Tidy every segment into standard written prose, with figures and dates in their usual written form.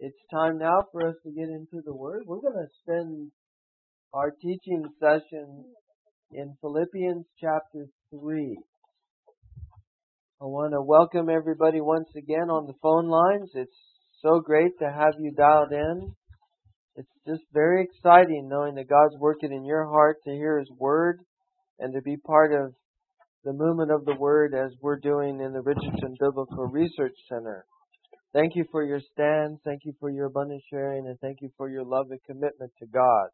It's time now for us to get into the Word. We're going to spend our teaching session in Philippians chapter 3. I want to welcome everybody once again on the phone lines. It's so great to have you dialed in. It's just very exciting knowing that God's working in your heart to hear His Word and to be part of the movement of the Word as we're doing in the Richardson Biblical Research Center. Thank you for your stand, thank you for your abundant sharing, and thank you for your love and commitment to God.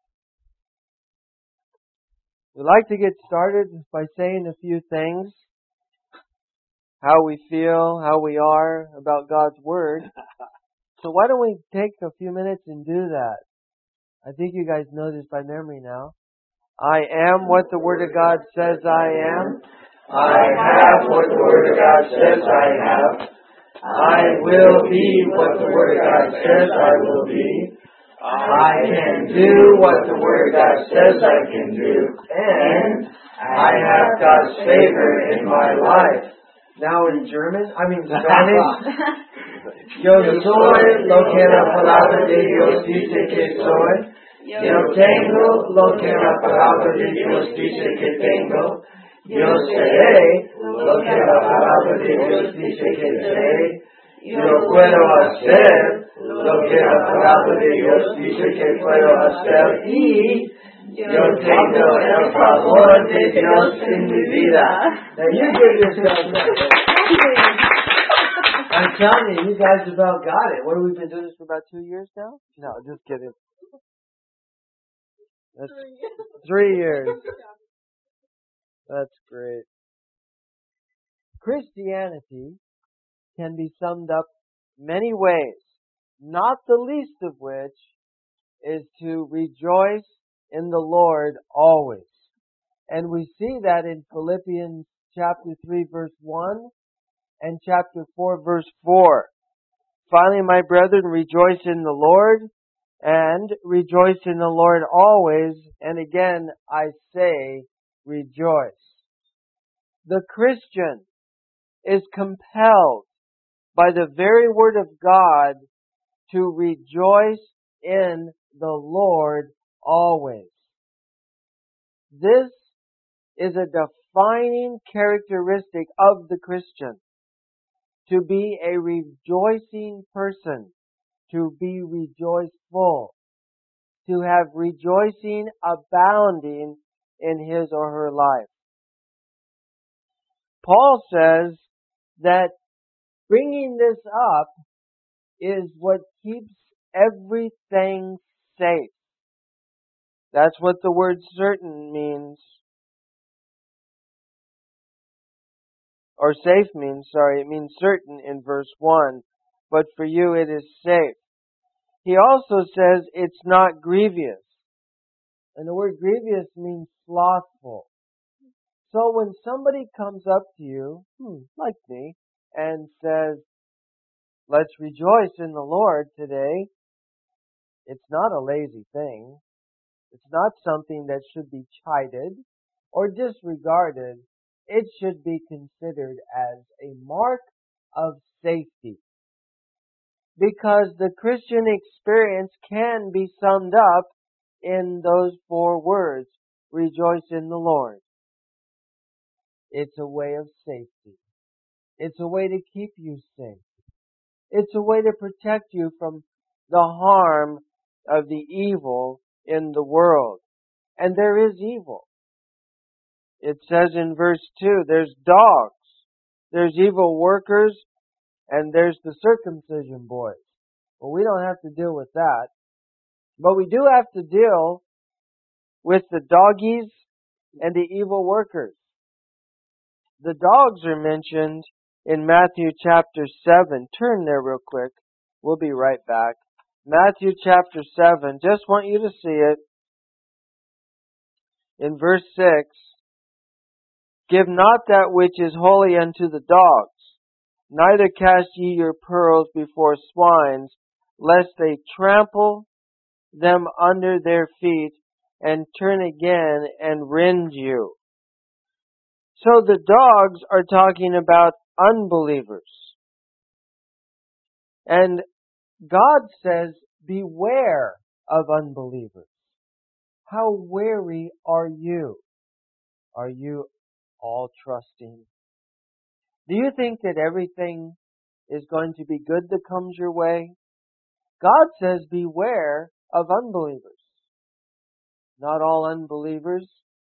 We'd like to get started by saying a few things. How we feel, how we are about God's Word. So why don't we take a few minutes and do that? I think you guys know this by memory now. I am what the Word of God says I am. I have what the Word of God says I have. I will be what the Word of God says I will be. I can do what the Word of God says I can do. And I have God's favor in my life. Now in Spanish. Yo soy lo que la palabra de Dios dice que soy. Yo tengo lo que la palabra de Dios dice que tengo. Yo seré lo que la palabra de Dios dice que seré. Yo puedo hacer lo que la palabra de Dios dice que puedo hacer. Y yo tengo el favor de Dios en mi vida. Now you give yourself that. I'm telling you, you guys about got it. What have we been doing this for about 2 years now? No, just kidding. That's 3 years. That's great. Christianity can be summed up many ways, not the least of which is to rejoice in the Lord always. And we see that in Philippians chapter 3 verse 1 and chapter 4 verse 4. Finally, my brethren, rejoice in the Lord, and rejoice in the Lord always. And again, I say, rejoice. The Christian is compelled by the very Word of God to rejoice in the Lord always. This is a defining characteristic of the Christian. To be a rejoicing person, to be rejoiceful, to have rejoicing abounding in his or her life. Paul says that bringing this up is what keeps everything safe. That's what the word certain means. Or safe means, it means certain in verse 1. But for you it is safe. He also says it's not grievous. And the word grievous means slothful. So when somebody comes up to you, like me, and says, let's rejoice in the Lord today, it's not a lazy thing. It's not something that should be chided or disregarded. It should be considered as a mark of safety. Because the Christian experience can be summed up in those 4 words. Rejoice in the Lord. It's a way of safety. It's a way to keep you safe. It's a way to protect you from the harm of the evil in the world. And there is evil. It says in verse 2, there's dogs, there's evil workers, and there's the circumcision boys. Well, we don't have to deal with that. But we do have to deal with the doggies and the evil workers. The dogs are mentioned in Matthew chapter 7. Turn there real quick. We'll be right back. Matthew chapter 7. Just want you to see it. In verse 6. Give not that which is holy unto the dogs, neither cast ye your pearls before swines, lest they trample them under their feet, and turn again and rend you. So the dogs are talking about unbelievers. And God says, beware of unbelievers. How wary are you? Are you all trusting? Do you think that everything is going to be good that comes your way? God says, beware of unbelievers. Not all unbelievers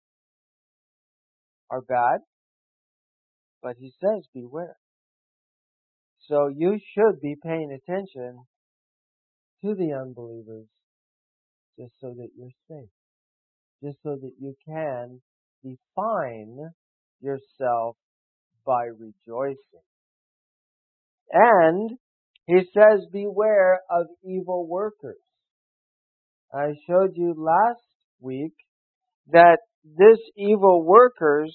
are bad, but He says, beware. So you should be paying attention to the unbelievers just so that you're safe. Just so that you can define yourself by rejoicing. And He says, beware of evil workers. I showed you last week that this evil workers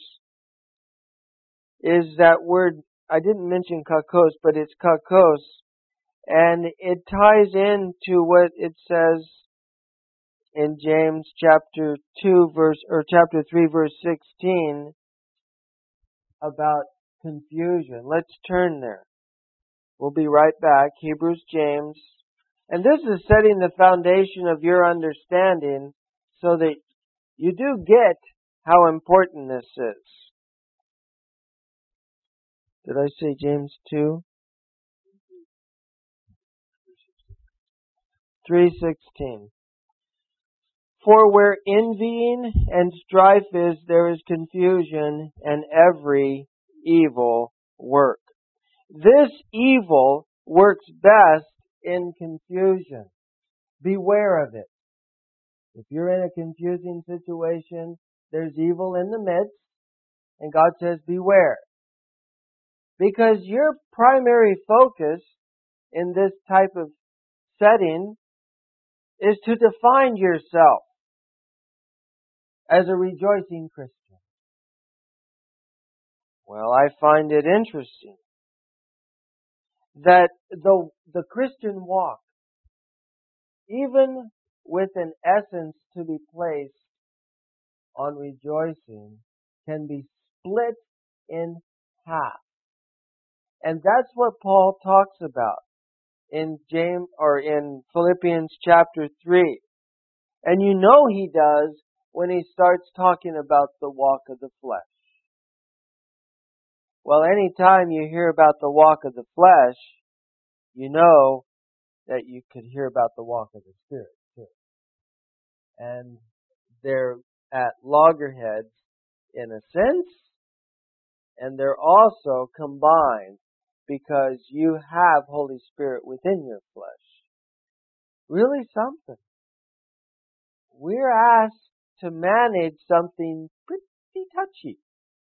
is that word, I didn't mention kakos, but it's kakos, and it ties into what it says in James chapter 3 verse 16 about confusion. Let's turn there. We'll be right back. Hebrews, James. And this is setting the foundation of your understanding so that you do get how important this is. Did I say James 2? 3:16. For where envying and strife is, there is confusion and every evil work. This evil works best in confusion. Beware of it. If you're in a confusing situation, there's evil in the midst, and God says, beware. Because your primary focus in this type of setting is to define yourself as a rejoicing Christian. Well, I find it interesting that the Christian walk, even with an essence to be placed on rejoicing, can be split in half. And that's what Paul talks about in Philippians chapter 3. And you know he does when he starts talking about the walk of the flesh. Well, anytime you hear about the walk of the flesh, you know that you could hear about the walk of the Spirit too. And they're at loggerheads in a sense, and they're also combined because you have Holy Spirit within your flesh. Really something. We're asked to manage something pretty touchy.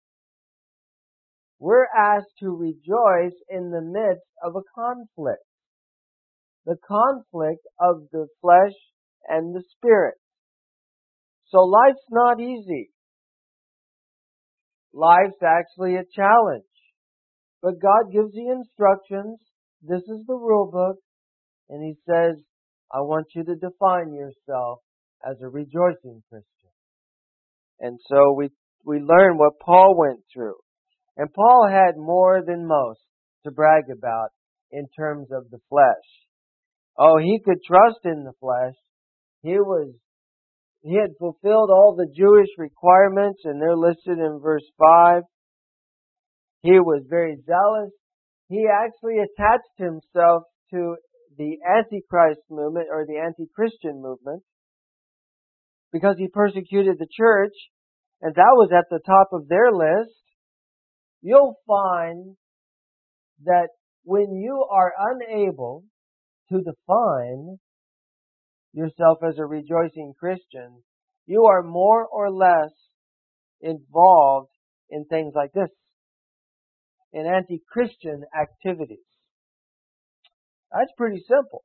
We're asked to rejoice in the midst of a conflict. The conflict of the flesh and the spirit. So life's not easy. Life's actually a challenge. But God gives the instructions. This is the rule book. And He says, I want you to define yourself as a rejoicing Christian. And so we learn what Paul went through. And Paul had more than most to brag about in terms of the flesh. Oh, he could trust in the flesh. He had fulfilled all the Jewish requirements, and they're listed in verse 5. He was very zealous. He actually attached himself to the Antichrist movement or the anti-Christian movement because he persecuted the church, and that was at the top of their list. You'll find that when you are unable to define yourself as a rejoicing Christian, you are more or less involved in things like this, in anti-Christian activities. That's pretty simple.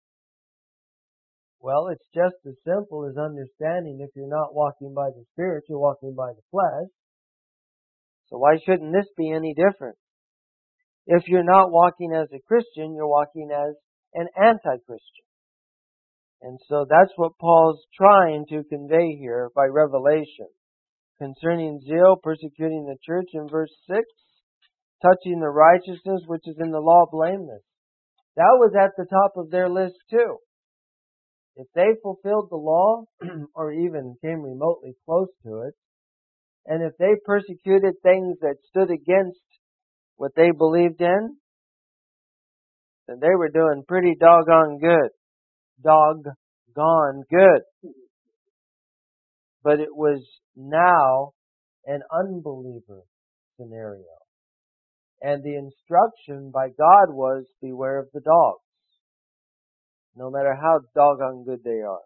Well, it's just as simple as understanding if you're not walking by the Spirit, you're walking by the flesh. So why shouldn't this be any different? If you're not walking as a Christian, you're walking as an anti-Christian. And so that's what Paul's trying to convey here by revelation. Concerning zeal, persecuting the church in verse 6, touching the righteousness which is in the law, blameless. That was at the top of their list too. If they fulfilled the law, or even came remotely close to it, and if they persecuted things that stood against what they believed in, then they were doing pretty doggone good. Doggone good. But it was now an unbeliever scenario. And the instruction by God was, beware of the dogs. No matter how doggone good they are.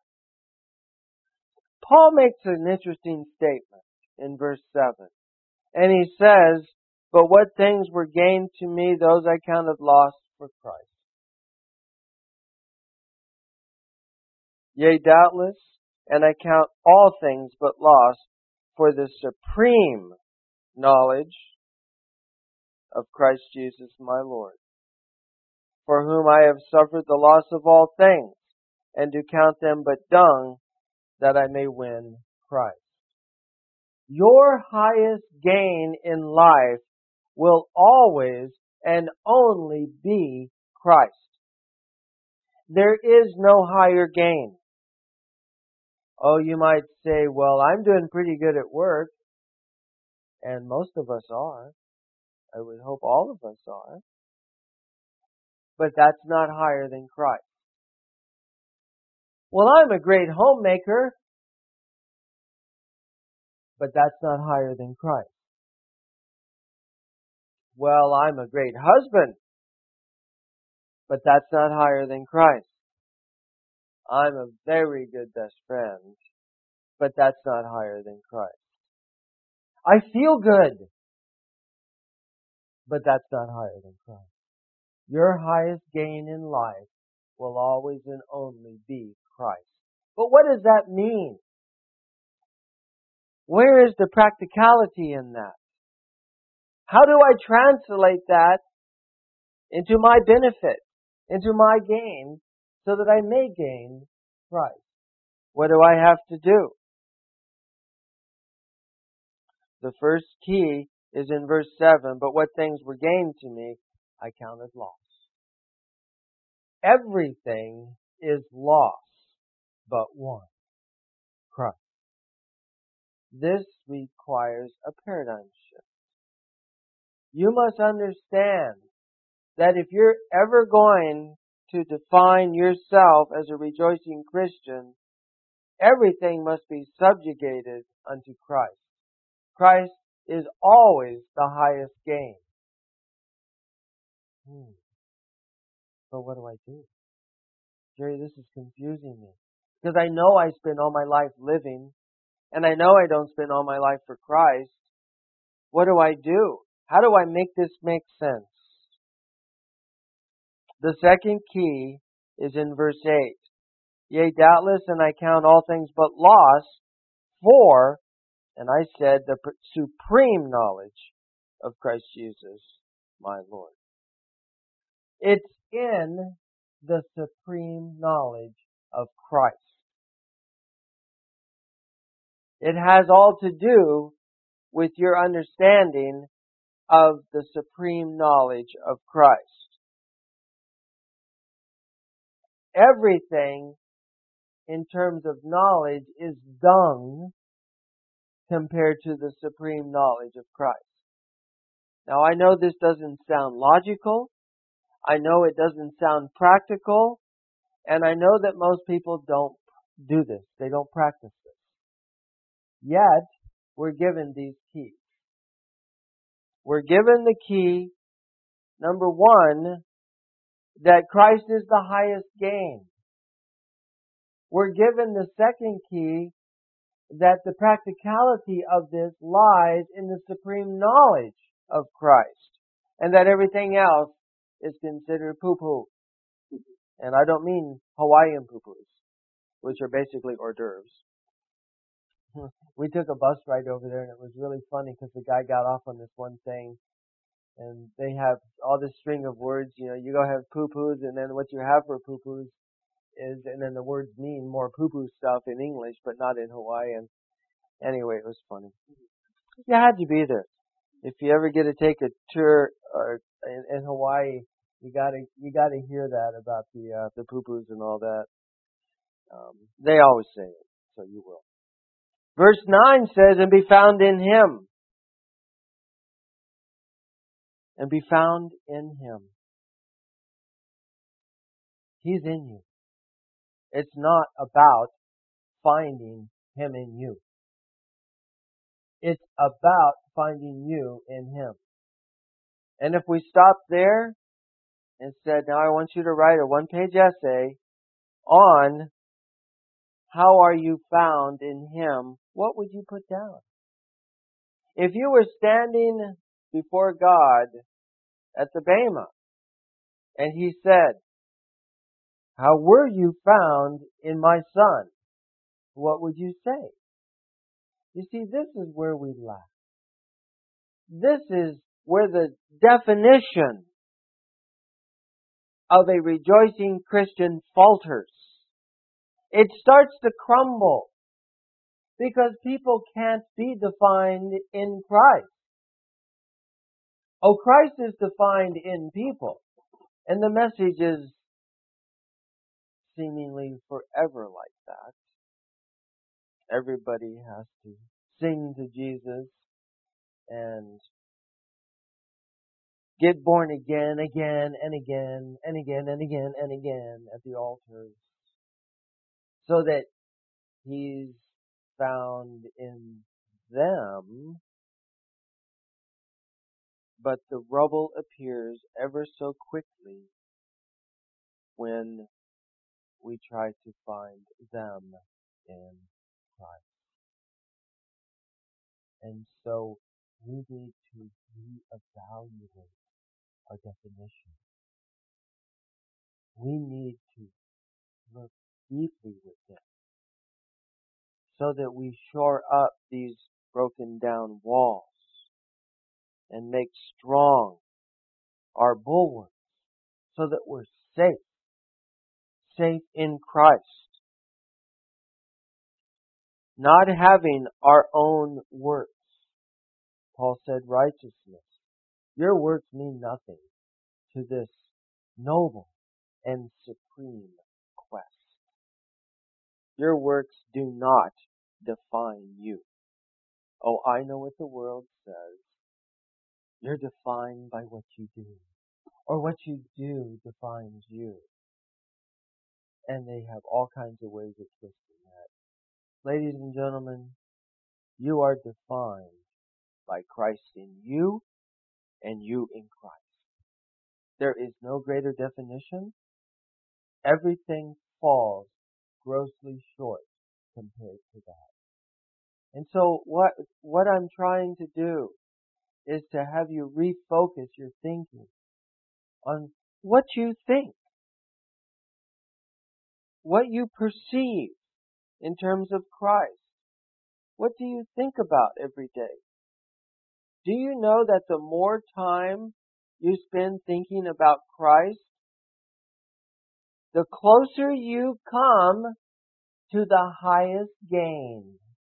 Paul makes an interesting statement in verse 7. And he says, but what things were gained to me, those I counted lost for Christ. Yea, doubtless, and I count all things but loss for the supreme knowledge of Christ Jesus my Lord, for whom I have suffered the loss of all things, and do count them but dung, that I may win Christ. Your highest gain in life will always and only be Christ. There is no higher gain. Oh, you might say, well, I'm doing pretty good at work. And most of us are. I would hope all of us are. But that's not higher than Christ. Well, I'm a great homemaker. But that's not higher than Christ. Well, I'm a great husband. But that's not higher than Christ. I'm a very good best friend. But that's not higher than Christ. I feel good. But that's not higher than Christ. Your highest gain in life will always and only be Christ. But what does that mean? Where is the practicality in that? How do I translate that into my benefit, into my gain, so that I may gain Christ? What do I have to do? The first key is in verse 7, but what things were gained to me, I counted loss. Everything is loss but one, Christ. This requires a paradigm shift. You must understand that if you're ever going to define yourself as a rejoicing Christian, everything must be subjugated unto Christ. Christ is always the highest gain. But what do I do? Jerry, this is confusing me. Because I know I spend all my life living, and I know I don't spend all my life for Christ. What do I do? How do I make this make sense? The second key is in verse 8. Yea, doubtless, and I count all things but loss for, and I said, the supreme knowledge of Christ Jesus, my Lord. It's in the supreme knowledge of Christ. It has all to do with your understanding of the supreme knowledge of Christ. Everything in terms of knowledge is dung compared to the supreme knowledge of Christ. Now I know this doesn't sound logical. I know it doesn't sound practical. And I know that most people don't do this. They don't practice this. Yet, we're given these keys. We're given the key, number one, that Christ is the highest gain. We're given the second key, that the practicality of this lies in the supreme knowledge of Christ, and that everything else is considered poo-poo. And I don't mean Hawaiian poo-poos, which are basically hors d'oeuvres. We took a bus ride over there, and it was really funny because the guy got off on this one thing, and they have all this string of words. You know, you go have poo-poos, and then what you have for poo-poos is, and then the words mean more poo-poo stuff in English, but not in Hawaiian. Anyway, it was funny. You had to be there. If you ever get to take a tour in Hawaii, You gotta hear that about the poo-poos and all that. They always say it, so you will. Verse 9 says, and be found in Him. And be found in Him. He's in you. It's not about finding Him in you. It's about finding you in Him. And if we stop there and said, now I want you to write a one-page essay on how are you found in Him, what would you put down? If you were standing before God at the Bema and He said, how were you found in my Son? What would you say? You see, this is where we lack. This is where the definition of a rejoicing Christian falters. It starts to crumble because people can't be defined in Christ. Oh, Christ is defined in people. And the message is seemingly forever like that. Everybody has to sing to Jesus and get born again and again and again and again at the altars so that He's found in them. But the rubble appears ever so quickly when we try to find them in Christ. And so we need to reevaluate our definition. We need to look deeply within so that we shore up these broken down walls and make strong our bulwarks so that we're safe in Christ. Not having our own works. Paul said righteousness. Your works mean nothing to this noble and supreme quest. Your works do not define you. Oh, I know what the world says. You're defined by what you do. Or what you do defines you. And they have all kinds of ways of twisting that. Ladies and gentlemen, you are defined by Christ in you and you in Christ. There is no greater definition. Everything falls grossly short compared to that. And so what I'm trying to do is to have you refocus your thinking on what you think, what you perceive in terms of Christ. What do you think about every day? Do you know that the more time you spend thinking about Christ, the closer you come to the highest gain?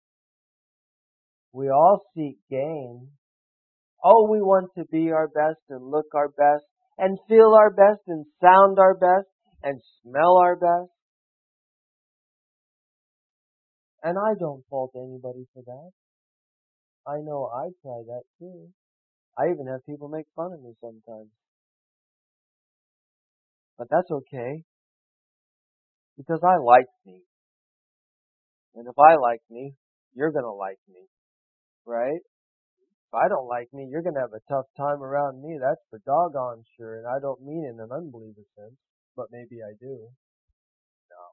We all seek gain. Oh, we want to be our best and look our best and feel our best and sound our best and smell our best. And I don't fault anybody for that. I know I try that too. I even have people make fun of me sometimes. But that's okay. Because I like me. And if I like me, you're going to like me. Right? If I don't like me, you're going to have a tough time around me. That's for doggone sure. And I don't mean in an unbeliever sense. But maybe I do. No.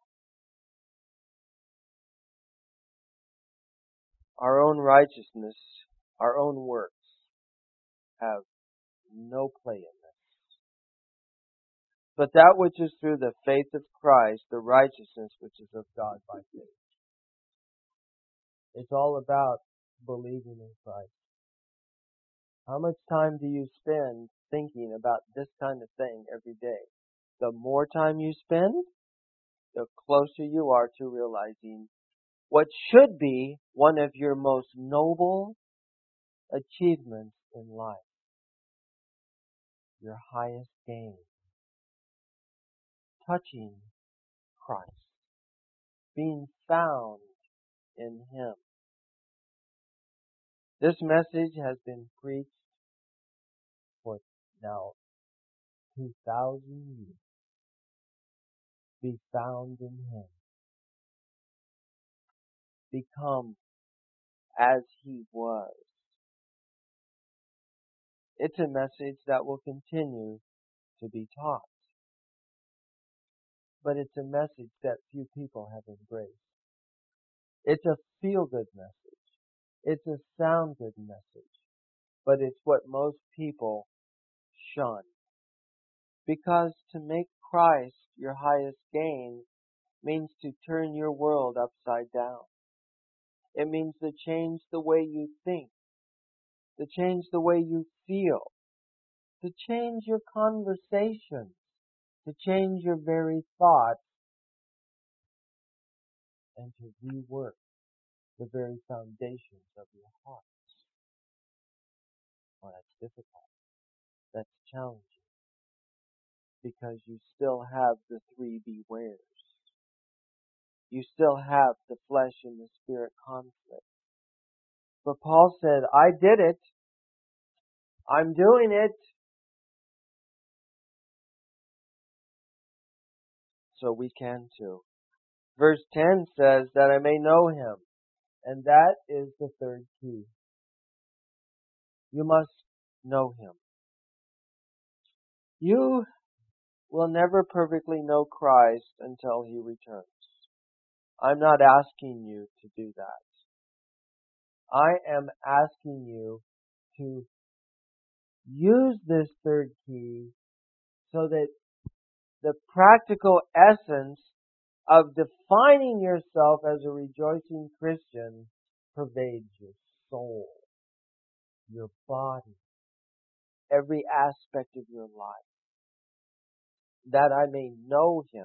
Our own righteousness, our own works have no play in this. But that which is through the faith of Christ, the righteousness which is of God by faith. It's all about believing in Christ. How much time do you spend thinking about this kind of thing every day? The more time you spend, the closer you are to realizing what should be one of your most noble achievements in life. Your highest gain. touching Christ, being found in Him. This message has been preached for now 2,000 years. Be found in Him. Become as He was. It's a message that will continue to be taught. But it's a message that few people have embraced. It's a feel-good message. It's a sound-good message. But it's what most people shun. Because to make Christ your highest gain means to turn your world upside down. It means to change the way you think, to change the way you feel, to change your conversations, to change your very thoughts, and to rework the very foundations of your hearts. Well, that's difficult. That's challenging. Because you still have the three bewares. You still have the flesh and the spirit conflict. But Paul said, I did it. I'm doing it. So we can too. Verse 10 says that I may know Him. And that is the third key. You must know Him. You will never perfectly know Christ until He returns. I'm not asking you to do that. I am asking you to use this third key so that the practical essence of defining yourself as a rejoicing Christian pervades your soul, your body, every aspect of your life. That I may know Him.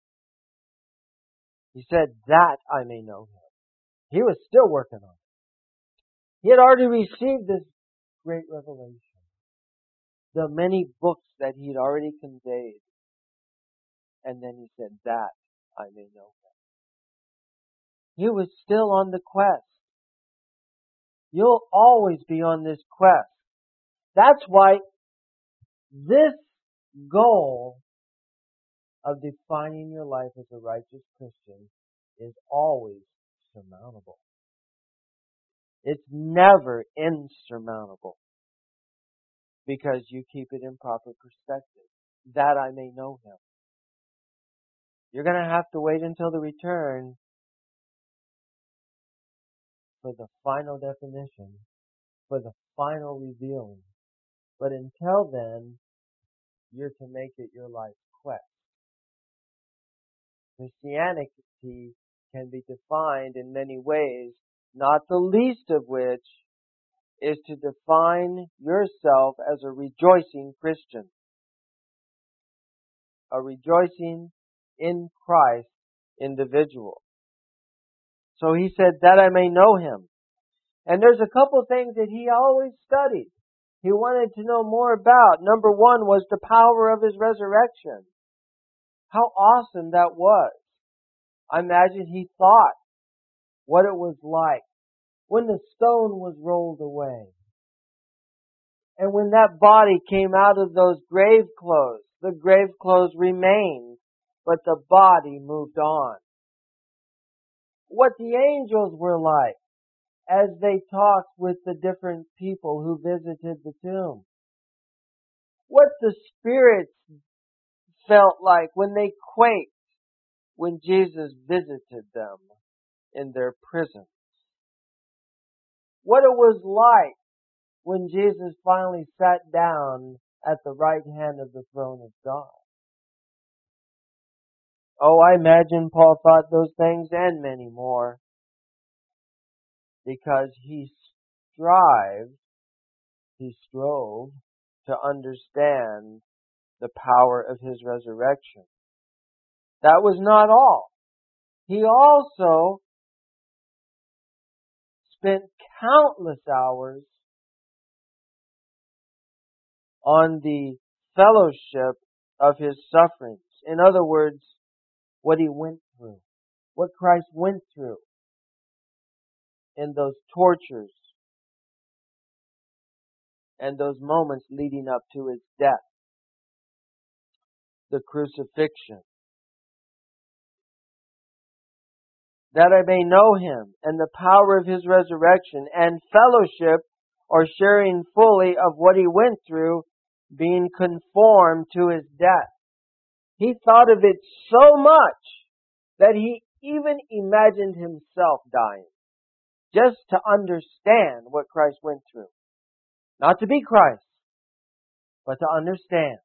He said that I may know Him. He was still working on it. He had already received this great revelation. The many books that He had already conveyed. And then He said that I may know Him. He was still on the quest. You'll always be on this quest. That's why this goal of defining your life as a righteous Christian is always surmountable. It's never insurmountable because you keep it in proper perspective. That I may know Him. You're going to have to wait until the return for the final definition, for the final revealing. But until then, you're to make it your life's quest. Christianity can be defined in many ways, not the least of which is to define yourself as a rejoicing Christian. A rejoicing in Christ individual. So he said, that I may know Him. And there's a couple things that he always studied. He wanted to know more about. Number one was the power of His resurrection. How awesome that was. I imagine he thought what it was like when the stone was rolled away. And when that body came out of those grave clothes, the grave clothes remained, but the body moved on. What the angels were like as they talked with the different people who visited the tomb. What the spirits felt like when they quaked when Jesus visited them in their prisons. What it was like when Jesus finally sat down at the right hand of the throne of God. Oh, I imagine Paul thought those things and many more. Because he strove to understand the power of His resurrection. That was not all. He also spent countless hours on the fellowship of His sufferings. In other words, what He went through. What Christ went through in those tortures and those moments leading up to His death. The crucifixion. That I may know Him and the power of His resurrection and fellowship or sharing fully of what He went through, being conformed to His death. He thought of it so much that He even imagined Himself dying. Just to understand what Christ went through. Not to be Christ, but to understand.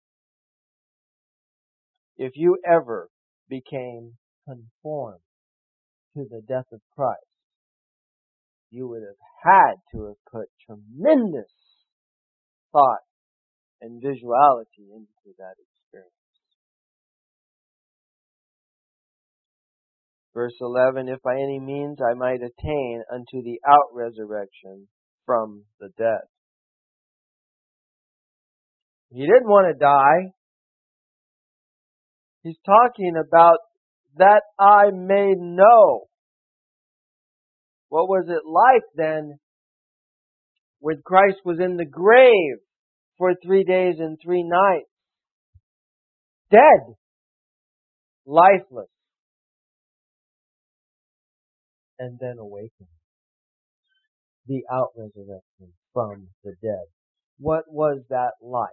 If you ever became conformed to the death of Christ, you would have had to have put tremendous thought and visuality into that experience. Verse 11, if by any means I might attain unto the out-resurrection from the dead. He didn't want to die. He's talking about that I may know. What was it like then when Christ was in the grave for 3 days and 3 nights? Dead. Lifeless. And then awakened. The out-resurrection from the dead. What was that like?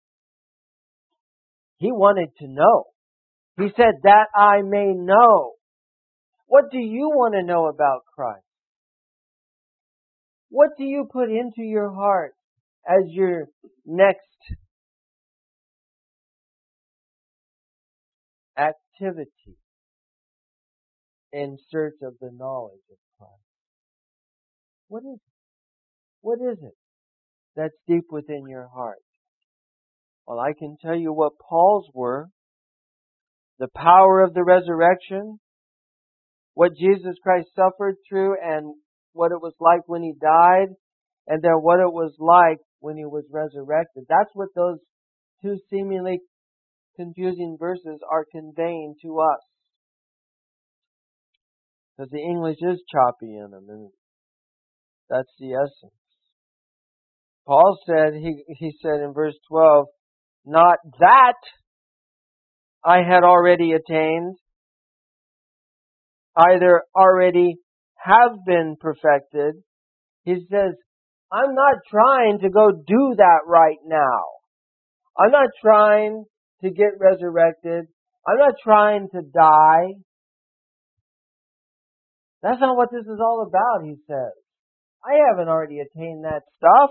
He wanted to know. He said, that I may know. What do you want to know about Christ? What do you put into your heart as your next activity in search of the knowledge of Christ? What is it? What is it that's deep within your heart? Well, I can tell you what Paul's were. The power of the resurrection, what Jesus Christ suffered through, and what it was like when He died, and then what it was like when He was resurrected. That's what those two seemingly confusing verses are conveying to us. Because the English is choppy in them, and that's the essence. Paul said, he said in verse 12, not that I had already attained, either already have been perfected. He says, I'm not trying to go do that right now. I'm not trying to get resurrected. I'm not trying to die. That's not what this is all about, he says. I haven't already attained that stuff.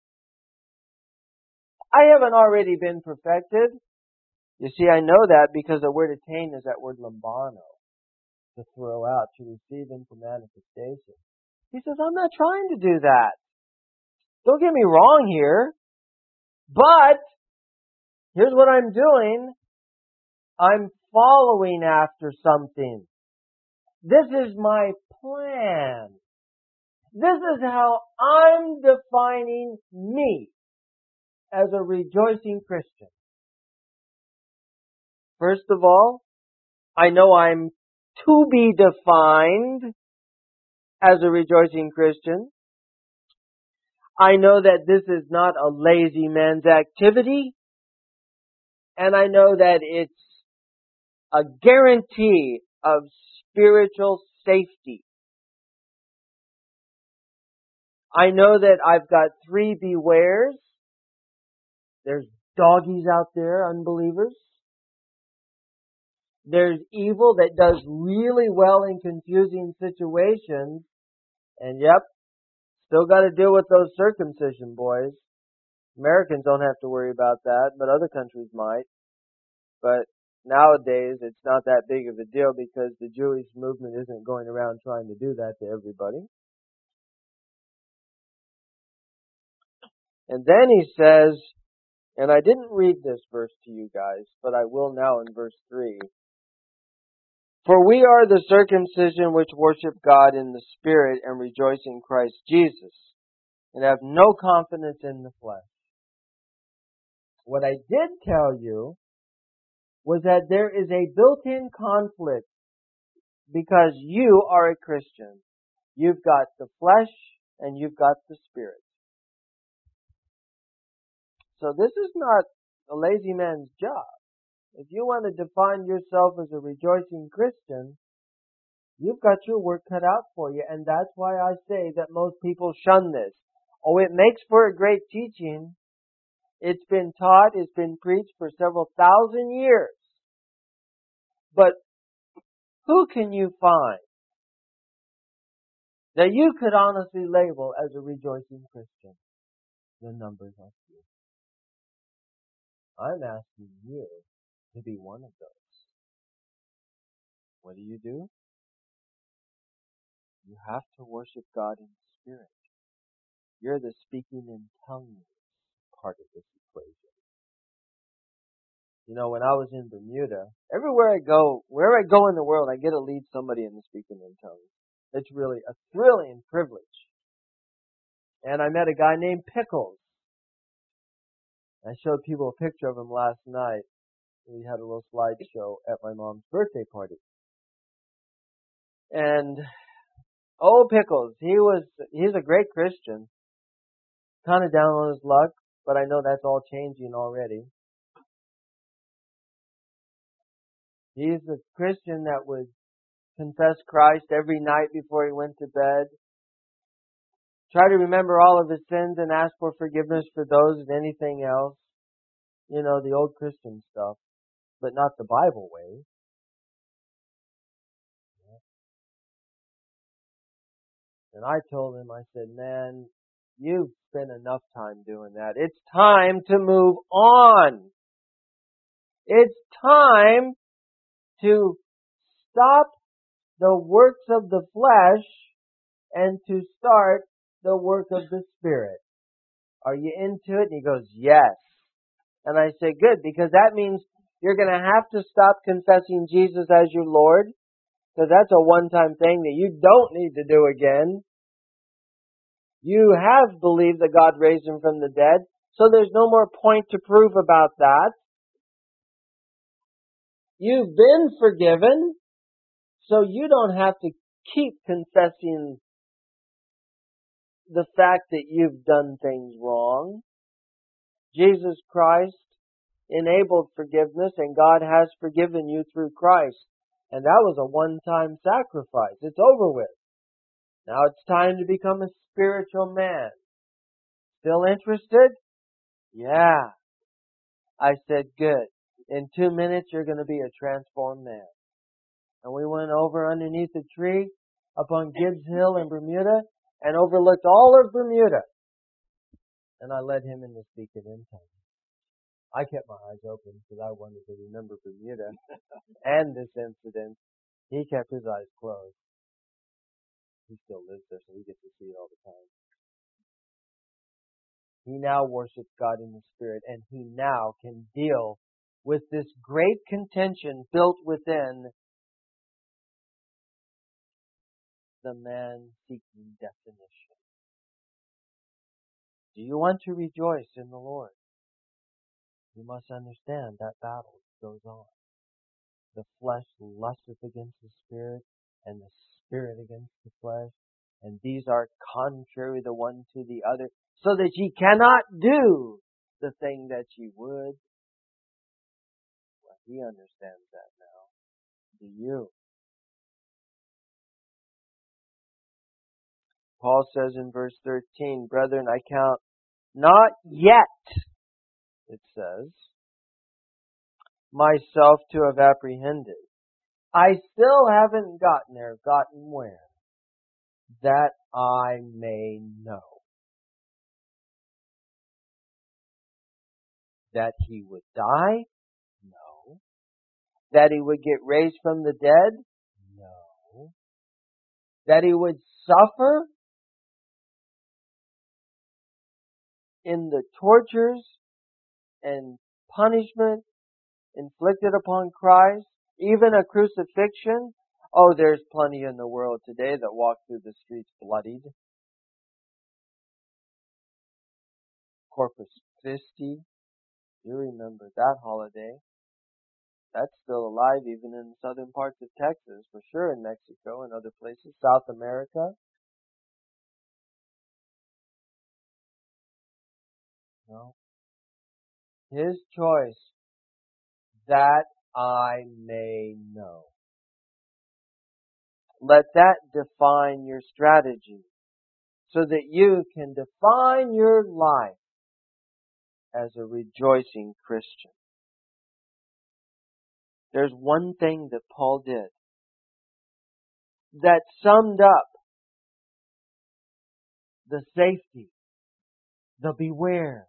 I haven't already been perfected. You see, I know that because the word attain is that word lambano, to throw out, to receive into manifestation. He says, I'm not trying to do that. Don't get me wrong here, but here's what I'm doing. I'm following after something. This is my plan. This is how I'm defining me as a rejoicing Christian. First of all, I know I'm to be defined as a rejoicing Christian. I know that this is not a lazy man's activity. And I know that it's a guarantee of spiritual safety. I know that I've got 3 bewares. There's doggies out there, unbelievers. There's evil that does really well in confusing situations. And yep, still got to deal with those circumcision boys. Americans don't have to worry about that, but other countries might. But nowadays, it's not that big of a deal because the Jewish movement isn't going around trying to do that to everybody. And then he says, and I didn't read this verse to you guys, but I will now in verse 3. For we are the circumcision which worship God in the Spirit and rejoice in Christ Jesus, and have no confidence in the flesh. What I did tell you was that there is a built-in conflict because you are a Christian. You've got the flesh and you've got the spirit. So this is not a lazy man's job. If you want to define yourself as a rejoicing Christian, you've got your work cut out for you, and that's why I say that most people shun this. Oh, it makes for a great teaching. It's been taught, it's been preached for several thousand years. But who can you find that you could honestly label as a rejoicing Christian? The numbers are few. I'm asking you to be one of those. What do? You have to worship God in spirit. You're the speaking in tongues part of this equation. You know, when I was in Bermuda, everywhere I go, wherever I go in the world, I get to lead somebody in the speaking in tongues. It's really a thrilling privilege. And I met a guy named Pickles. I showed people a picture of him last night. We had a little slideshow at my mom's birthday party. And old Pickles, he's a great Christian. Kind of down on his luck, but I know that's all changing already. He's a Christian that would confess Christ every night before he went to bed. Try to remember all of his sins and ask for forgiveness for those and anything else. You know, the old Christian stuff, but not the Bible way. And I told him, I said, man, you've spent enough time doing that. It's time to move on. It's time to stop the works of the flesh and to start the work of the Spirit. Are you into it? And he goes, yes. And I say, good, because that means you're going to have to stop confessing Jesus as your Lord, because that's a one-time thing that you don't need to do again. You have believed that God raised him from the dead, so there's no more point to prove about that. You've been forgiven, so you don't have to keep confessing the fact that you've done things wrong. Jesus Christ enabled forgiveness, and God has forgiven you through Christ. And that was a one-time sacrifice. It's over with. Now it's time to become a spiritual man. Still interested? Yeah. I said, good. In 2 minutes, you're going to be a transformed man. And we went over underneath a tree up on Gibbs Hill in Bermuda and overlooked all of Bermuda. And I led him in the speaking in tongues. I kept my eyes open because I wanted to remember Bermuda and this incident. He kept his eyes closed. He still lives there, so he gets to see it all the time. He now worships God in the Spirit, and he now can deal with this great contention built within the man seeking definition. Do you want to rejoice in the Lord? You must understand that battle goes on. The flesh lusteth against the Spirit, and the Spirit against the flesh, and these are contrary the one to the other, so that ye cannot do the thing that ye would. Well, he understands that now. Do you? Paul says in verse 13, brethren, I count not yet, it says, myself to have apprehended. I still haven't gotten there. Gotten where? That I may know that he would die? No. That he would get raised from the dead? No. That he would suffer in the tortures and punishment inflicted upon Christ, even a crucifixion? Oh, there's plenty in the world today that walk through the streets bloodied. Corpus Christi, you remember that holiday. That's still alive even in southern parts of Texas, for sure in Mexico and other places, South America. No. His choice, that I may know. Let that define your strategy so that you can define your life as a rejoicing Christian. There's one thing that Paul did that summed up the safety, the beware,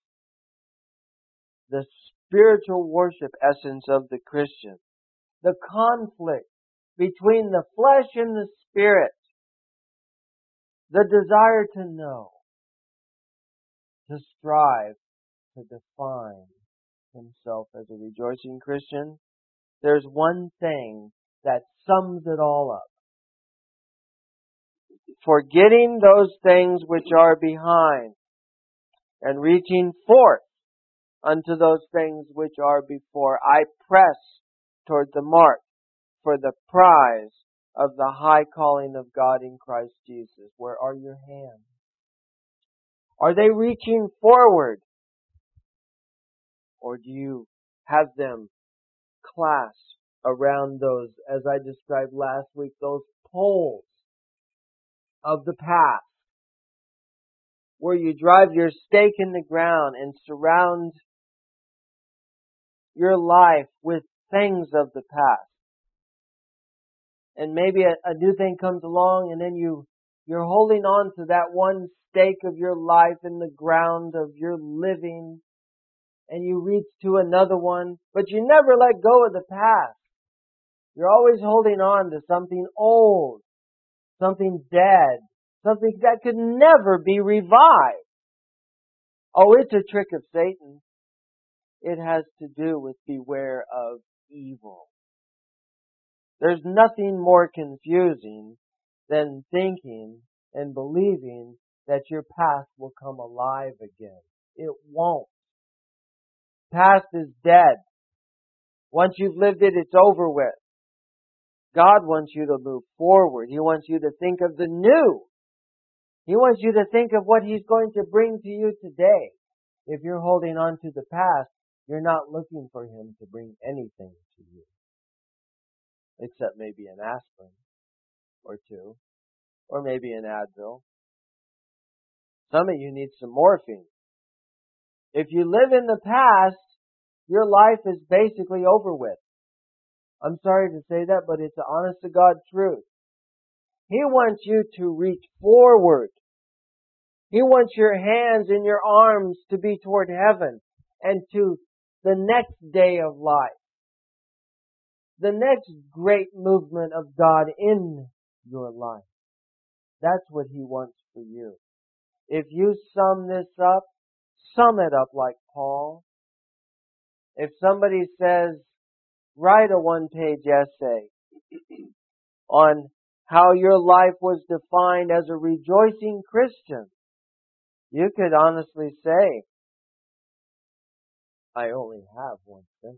the spiritual worship essence of the Christian, the conflict between the flesh and the spirit, the desire to know, to strive, to define himself as a rejoicing Christian. There's one thing that sums it all up. Forgetting those things which are behind and reaching forth unto those things which are before, I press toward the mark for the prize of the high calling of God in Christ Jesus. Where are your hands? Are they reaching forward? Or do you have them clasped around those, as I described last week, those poles of the past, where you drive your stake in the ground and surround your life with things of the past? And maybe a new thing comes along and then you're holding on to that one stake of your life in the ground of your living, and you reach to another one, but you never let go of the past. You're always holding on to something old, something dead, something that could never be revived. Oh, it's a trick of Satan. It has to do with beware of evil. There's nothing more confusing than thinking and believing that your past will come alive again. It won't. Past is dead. Once you've lived it, it's over with. God wants you to move forward. He wants you to think of the new. He wants you to think of what He's going to bring to you today. If you're holding on to the past, you're not looking for Him to bring anything to you. Except maybe an aspirin or two. Or maybe an Advil. Some of you need some morphine. If you live in the past, your life is basically over with. I'm sorry to say that, but it's the honest to God truth. He wants you to reach forward. He wants your hands and your arms to be toward heaven and to the next day of life. The next great movement of God in your life. That's what He wants for you. If you sum this up, sum it up like Paul. If somebody says, write a one-page essay on how your life was defined as a rejoicing Christian, you could honestly say, I only have one sentence.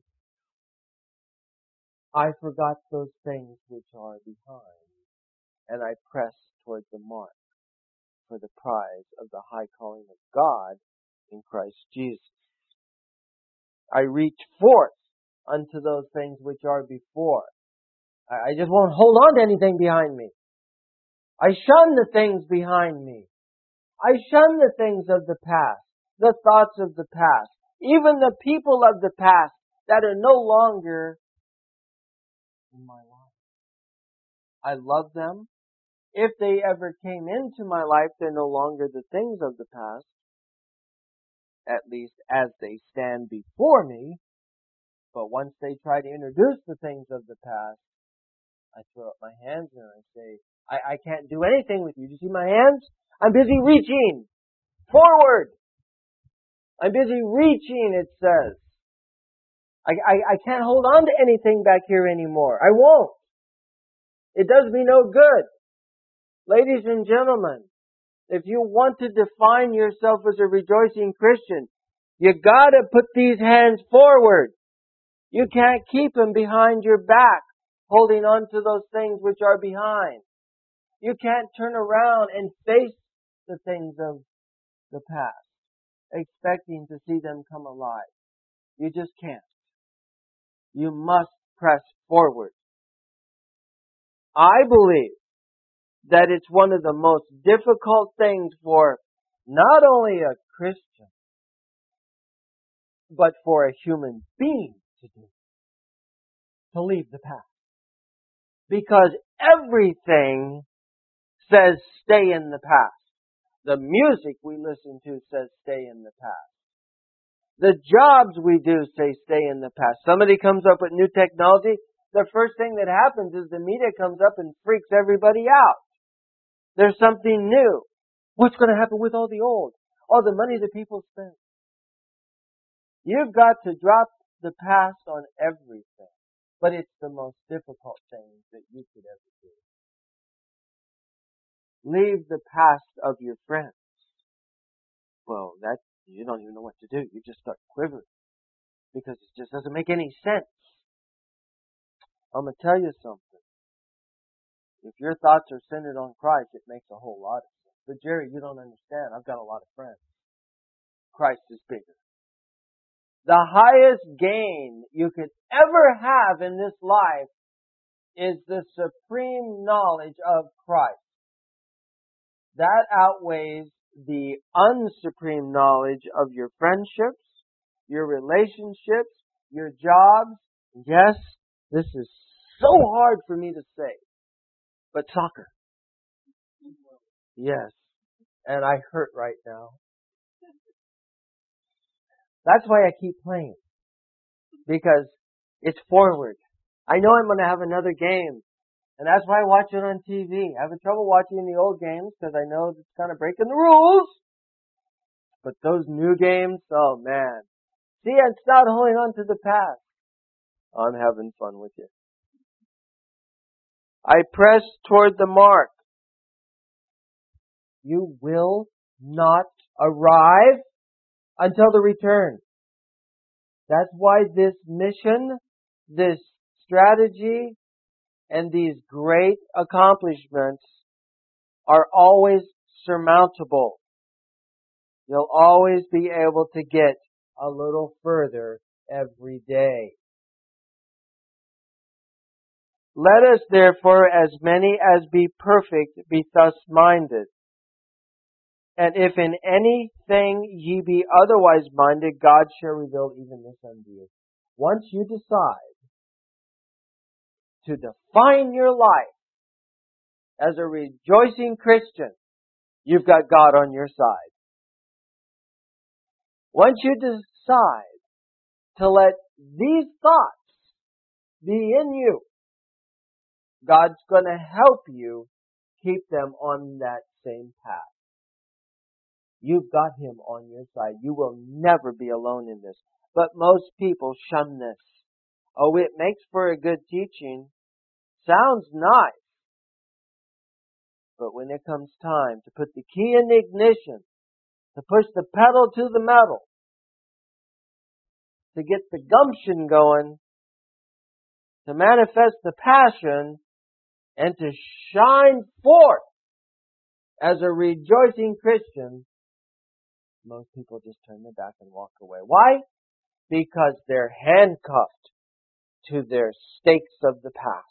I forgot those things which are behind, and I press toward the mark for the prize of the high calling of God in Christ Jesus. I reach forth unto those things which are before. I just won't hold on to anything behind me. I shun the things behind me. I shun the things of the past, the thoughts of the past, even the people of the past that are no longer in my life. I love them. If they ever came into my life, they're no longer the things of the past, at least as they stand before me. But once they try to introduce the things of the past, I throw up my hands and I say, I can't do anything with you. Do you see my hands? I'm busy reaching forward. I'm busy reaching, it says. I can't hold on to anything back here anymore. I won't. It does me no good. Ladies and gentlemen, if you want to define yourself as a rejoicing Christian, you gotta put these hands forward. You can't keep them behind your back, holding on to those things which are behind. You can't turn around and face the things of the past, expecting to see them come alive. You just can't. You must press forward. I believe that it's one of the most difficult things for not only a Christian, but for a human being to do. To leave the past. Because everything says stay in the past. The music we listen to says stay in the past. The jobs we do say stay in the past. Somebody comes up with new technology, the first thing that happens is the media comes up and freaks everybody out. There's something new. What's going to happen with all the old? All the money that people spend. You've got to drop the past on everything. But it's the most difficult thing that you could ever do. Leave the past of your friends. Well, you don't even know what to do. You just start quivering. Because it just doesn't make any sense. I'm going to tell you something. If your thoughts are centered on Christ, it makes a whole lot of sense. But Jerry, you don't understand. I've got a lot of friends. Christ is bigger. The highest gain you could ever have in this life is the supreme knowledge of Christ. That outweighs the unsupreme knowledge of your friendships, your relationships, your jobs. Yes, this is so hard for me to say. But soccer. Yes. And I hurt right now. That's why I keep playing. Because it's forward. I know I'm going to have another game. And that's why I watch it on TV. I have trouble watching the old games because I know it's kind of breaking the rules. But those new games, oh man. See, it's not holding on to the past. I'm having fun with you. I press toward the mark. You will not arrive until the return. That's why this mission, this strategy, and these great accomplishments are always surmountable. You'll always be able to get a little further every day. Let us therefore, as many as be perfect, be thus minded. And if in anything ye be otherwise minded, God shall reveal even this unto you. Once you decide to define your life as a rejoicing Christian, you've got God on your side. Once you decide to let these thoughts be in you, God's going to help you keep them on that same path. You've got Him on your side. You will never be alone in this. But most people shun this. Oh, it makes for a good teaching. Sounds nice. But when it comes time to put the key in the ignition, to push the pedal to the metal, to get the gumption going, to manifest the passion, and to shine forth as a rejoicing Christian, most people just turn their back and walk away. Why? Because they're handcuffed to their stakes of the past.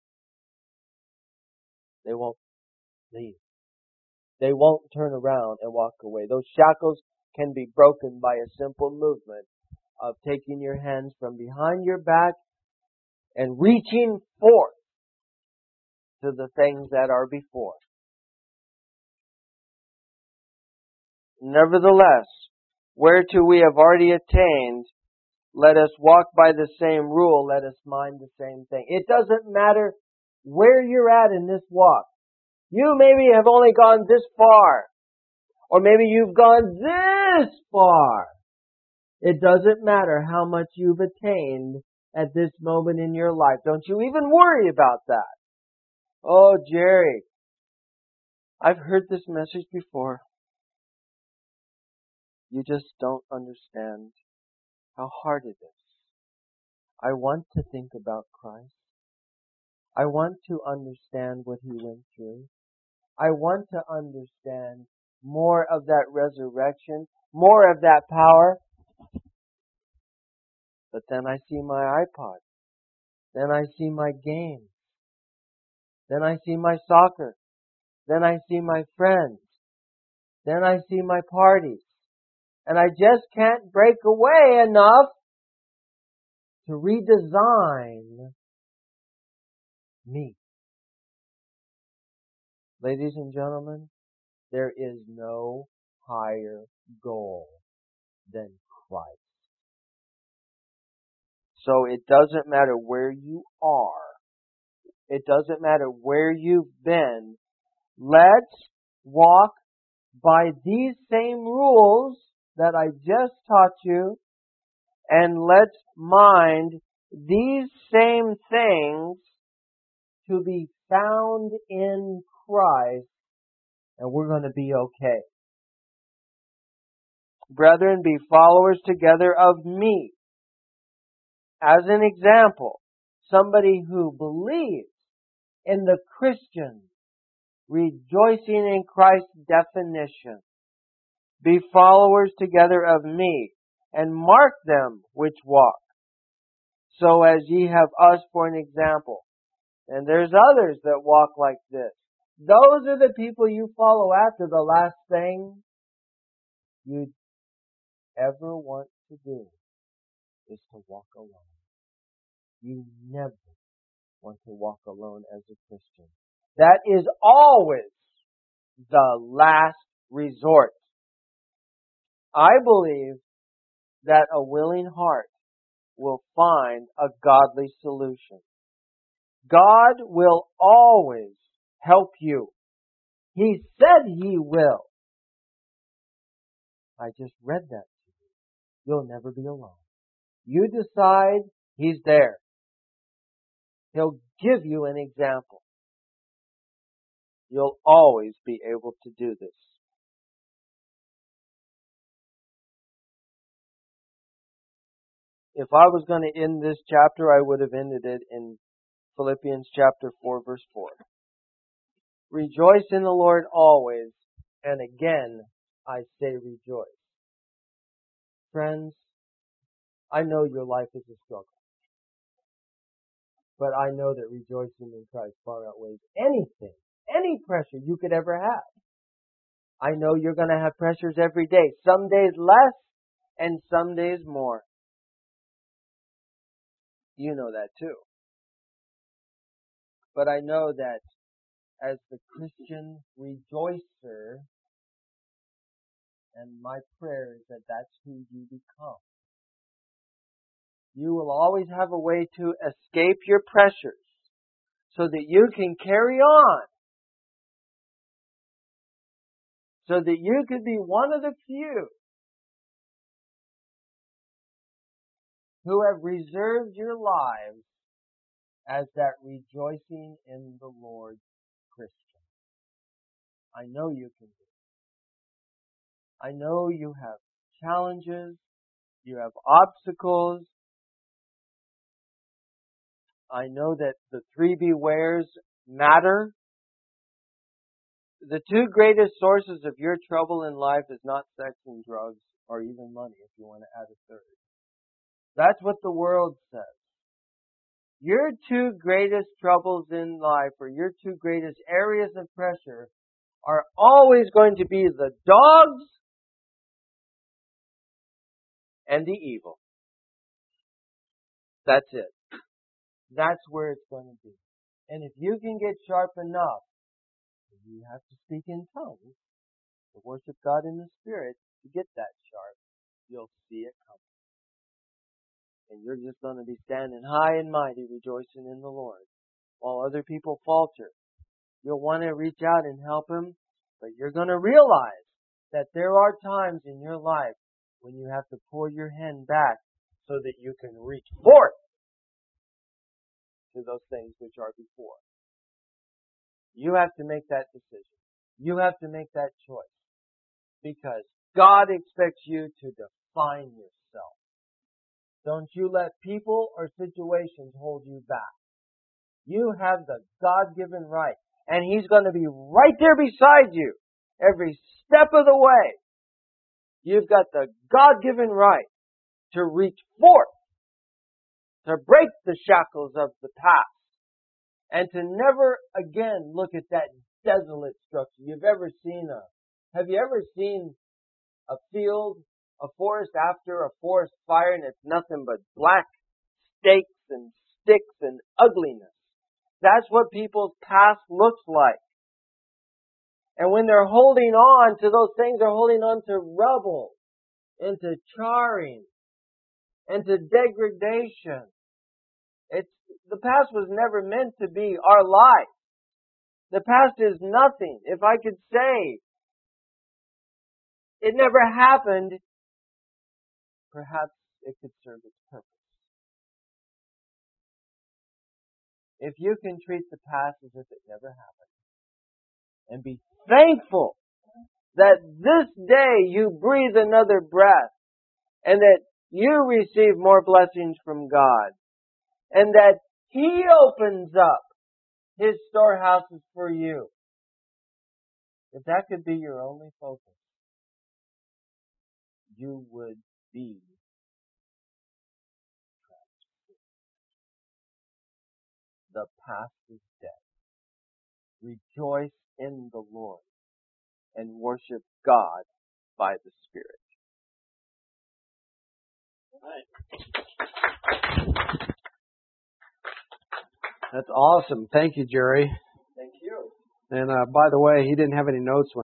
They won't leave. They won't turn around and walk away. Those shackles can be broken by a simple movement of taking your hands from behind your back and reaching forth to the things that are before. Nevertheless, whereto we have already attained, let us walk by the same rule, let us mind the same thing. It doesn't matter where you're at in this walk. You maybe have only gone this far, or maybe you've gone this far. It doesn't matter how much you've attained at this moment in your life. Don't you even worry about that. Oh, Jerry, I've heard this message before. You just don't understand how hard it is. I want to think about Christ. I want to understand what He went through. I want to understand more of that resurrection, more of that power. But then I see my iPod. Then I see my games. Then I see my soccer. Then I see my friends. Then I see my parties. And I just can't break away enough to redesign me. Ladies and gentlemen, there is no higher goal than Christ. So it doesn't matter where you are. It doesn't matter where you've been. Let's walk by these same rules that I just taught you, and let's mind these same things to be found in Christ, and we're going to be okay. Brethren, be followers together of me. As an example, somebody who believes in the Christian rejoicing in Christ's definition. Be followers together of me, and mark them which walk, so as ye have us for an example. And there's others that walk like this. Those are the people you follow after. The last thing you'd ever want to do is to walk alone. You never want to walk alone as a Christian. That is always the last resort. I believe that a willing heart will find a godly solution. God will always help you. He said He will. I just read that to you. You'll never be alone. You decide, He's there. He'll give you an example. You'll always be able to do this. If I was going to end this chapter, I would have ended it in Philippians chapter 4, verse 4. Rejoice in the Lord always, and again I say rejoice. Friends, I know your life is a struggle, but I know that rejoicing in Christ far outweighs anything, any pressure you could ever have. I know you're going to have pressures every day, some days less and some days more. You know that too. But I know that as the Christian rejoicer, and my prayer is that that's who you become. You will always have a way to escape your pressures so that you can carry on. So that you could be one of the few who have reserved your lives as that rejoicing in the Lord Christian. I know you can do it. I know you have challenges, you have obstacles. I know that the 3 bewares matter. The 2 greatest sources of your trouble in life is not sex and drugs or even money, if you want to add a third. That's what the world says. Your 2 greatest troubles in life, or your 2 greatest areas of pressure, are always going to be the dogs and the evil. That's it. That's where it's going to be. And if you can get sharp enough, you have to speak in tongues to worship God in the Spirit to get that sharp. You'll see it coming. And you're just going to be standing high and mighty, rejoicing in the Lord, while other people falter. You'll want to reach out and help them, but you're going to realize that there are times in your life when you have to pull your hand back so that you can reach forth to those things which are before. You have to make that decision. You have to make that choice. Because God expects you to define yourself. Don't you let people or situations hold you back. You have the God-given right. And He's going to be right there beside you every step of the way. You've got the God-given right to reach forth, to break the shackles of the past, and to never again look at that desolate structure. Have you ever seen a field, a forest after a forest fire, and it's nothing but black stakes and sticks and ugliness? That's what people's past looks like. And when they're holding on to those things, they're holding on to rubble, and to charring, and to degradation. The past was never meant to be our life. The past is nothing. If I could say it never happened, perhaps it could serve its purpose. If you can treat the past as if it never happened, and be thankful that this day you breathe another breath, and that you receive more blessings from God, and that He opens up His storehouses for you. If that could be your only focus, you would be transformed. The past is dead. Rejoice in the Lord and worship God by the Spirit. That's awesome. Thank you, Jerry. Thank you. And by the way, he didn't have any notes when